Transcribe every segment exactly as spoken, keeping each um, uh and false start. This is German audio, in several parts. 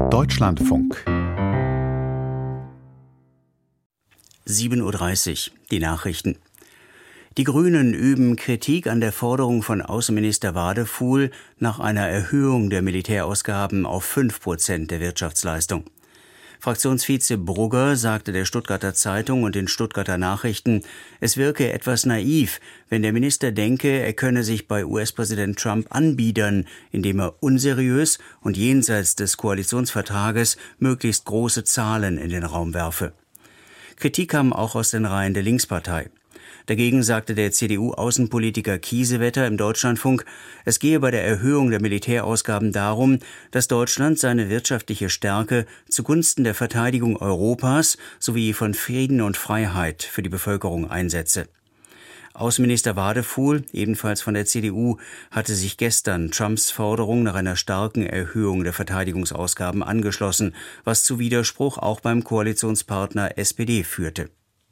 Deutschlandfunk. sieben Uhr dreißig, die Nachrichten. Die Grünen üben Kritik an der Forderung von Außenminister Wadefuhl nach einer Erhöhung der Militärausgaben auf fünf Prozent der Wirtschaftsleistung. Fraktionsvize Brugger sagte der Stuttgarter Zeitung und den Stuttgarter Nachrichten, es wirke etwas naiv, wenn der Minister denke, er könne sich bei U S-Präsident Trump anbiedern, indem er unseriös und jenseits des Koalitionsvertrages möglichst große Zahlen in den Raum werfe. Kritik kam auch aus den Reihen der Linkspartei. Dagegen sagte der C D U-Außenpolitiker Kiesewetter im Deutschlandfunk, es gehe bei der Erhöhung der Militärausgaben darum, dass Deutschland seine wirtschaftliche Stärke zugunsten der Verteidigung Europas sowie von Frieden und Freiheit für die Bevölkerung einsetze. Außenminister Wadefuhl, ebenfalls von der C D U, hatte sich gestern Trumps Forderung nach einer starken Erhöhung der Verteidigungsausgaben angeschlossen, was zu Widerspruch auch beim Koalitionspartner S P D führte.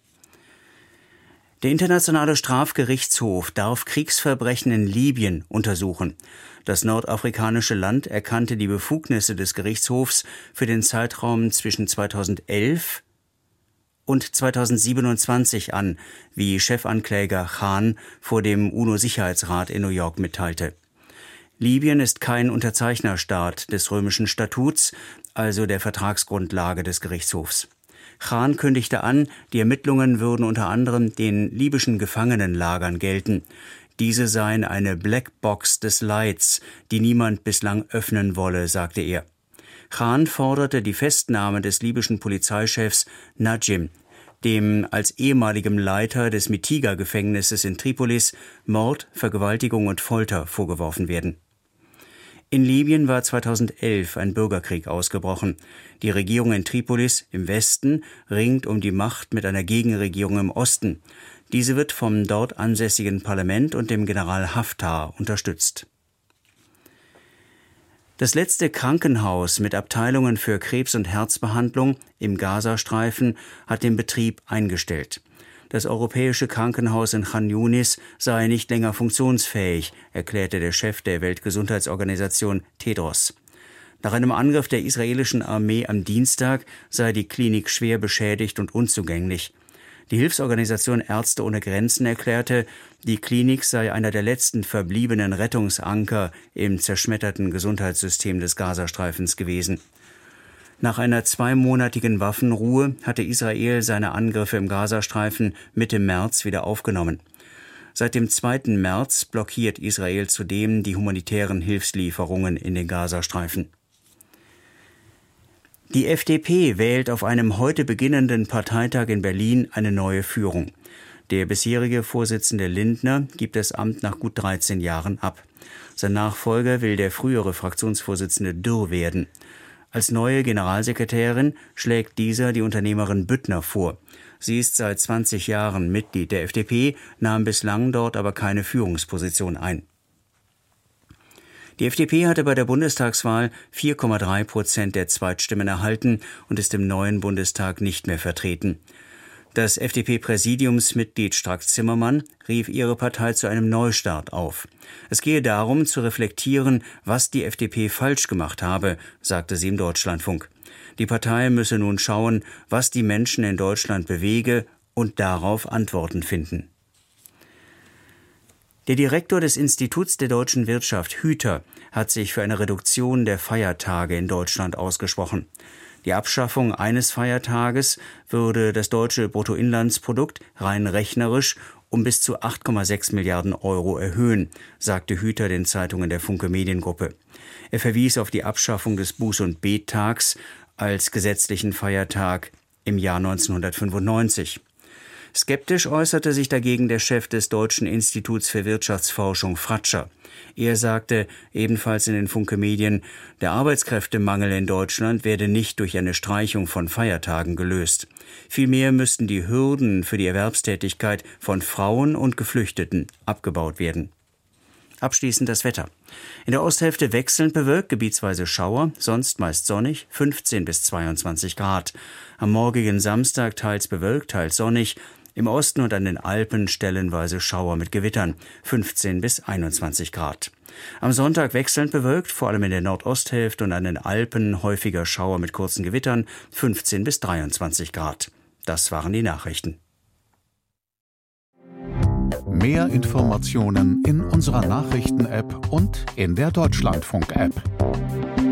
Der Internationale Strafgerichtshof darf Kriegsverbrechen in Libyen untersuchen. Das nordafrikanische Land erkannte die Befugnisse des Gerichtshofs für den Zeitraum zwischen zweitausendelf und zweitausendsiebenundzwanzig an, wie Chefankläger Khan vor dem UNO-Sicherheitsrat in New York mitteilte. Libyen ist kein Unterzeichnerstaat des römischen Statuts, also der Vertragsgrundlage des Gerichtshofs. Khan kündigte an, die Ermittlungen würden unter anderem den libyschen Gefangenenlagern gelten. Diese seien eine Blackbox des Leids, die niemand bislang öffnen wolle, sagte er. Khan forderte die Festnahme des libyschen Polizeichefs Najim, dem als ehemaligem Leiter des Mitiga-Gefängnisses in Tripolis Mord, Vergewaltigung und Folter vorgeworfen werden. In Libyen war zweitausendelf ein Bürgerkrieg ausgebrochen. Die Regierung in Tripolis im Westen ringt um die Macht mit einer Gegenregierung im Osten. Diese wird vom dort ansässigen Parlament und dem General Haftar unterstützt. Das letzte Krankenhaus mit Abteilungen für Krebs- und Herzbehandlung im Gazastreifen hat den Betrieb eingestellt. Das europäische Krankenhaus in Chan Yunis sei nicht länger funktionsfähig, erklärte der Chef der Weltgesundheitsorganisation Tedros. Nach einem Angriff der israelischen Armee am Dienstag sei die Klinik schwer beschädigt und unzugänglich. Die Hilfsorganisation Ärzte ohne Grenzen erklärte, die Klinik sei einer der letzten verbliebenen Rettungsanker im zerschmetterten Gesundheitssystem des Gazastreifens gewesen. Nach einer zweimonatigen Waffenruhe hatte Israel seine Angriffe im Gazastreifen Mitte März wieder aufgenommen. Seit dem zweiten März blockiert Israel zudem die humanitären Hilfslieferungen in den Gazastreifen. Die F D P wählt auf einem heute beginnenden Parteitag in Berlin eine neue Führung. Der bisherige Vorsitzende Lindner gibt das Amt nach gut dreizehn Jahren ab. Sein Nachfolger will der frühere Fraktionsvorsitzende Dürr werden. Als neue Generalsekretärin schlägt dieser die Unternehmerin Büttner vor. Sie ist seit zwanzig Jahren Mitglied der F D P, nahm bislang dort aber keine Führungsposition ein. Die F D P hatte bei der Bundestagswahl vier Komma drei Prozent der Zweitstimmen erhalten und ist im neuen Bundestag nicht mehr vertreten. Das F D P-Präsidiumsmitglied Strack-Zimmermann rief ihre Partei zu einem Neustart auf. Es gehe darum, zu reflektieren, was die F D P falsch gemacht habe, sagte sie im Deutschlandfunk. Die Partei müsse nun schauen, was die Menschen in Deutschland bewege und darauf Antworten finden. Der Direktor des Instituts der deutschen Wirtschaft, Hüter, hat sich für eine Reduktion der Feiertage in Deutschland ausgesprochen. Die Abschaffung eines Feiertages würde das deutsche Bruttoinlandsprodukt rein rechnerisch um bis zu acht Komma sechs Milliarden Euro erhöhen, sagte Hüter den Zeitungen der Funke Mediengruppe. Er verwies auf die Abschaffung des Buß- und Bettags als gesetzlichen Feiertag im Jahr neunzehnhundertfünfundneunzig. Skeptisch äußerte sich dagegen der Chef des Deutschen Instituts für Wirtschaftsforschung, Fratscher. Er sagte, ebenfalls in den Funke Medien, der Arbeitskräftemangel in Deutschland werde nicht durch eine Streichung von Feiertagen gelöst. Vielmehr müssten die Hürden für die Erwerbstätigkeit von Frauen und Geflüchteten abgebaut werden. Abschließend das Wetter. In der Osthälfte wechselnd bewölkt, gebietsweise Schauer, sonst meist sonnig, fünfzehn bis zweiundzwanzig Grad. Am morgigen Samstag teils bewölkt, teils sonnig. Im Osten und an den Alpen stellenweise Schauer mit Gewittern, fünfzehn bis einundzwanzig Grad. Am Sonntag wechselnd bewölkt, vor allem in der Nordosthälfte und an den Alpen häufiger Schauer mit kurzen Gewittern, fünfzehn bis dreiundzwanzig Grad. Das waren die Nachrichten. Mehr Informationen in unserer Nachrichten-App und in der Deutschlandfunk-App.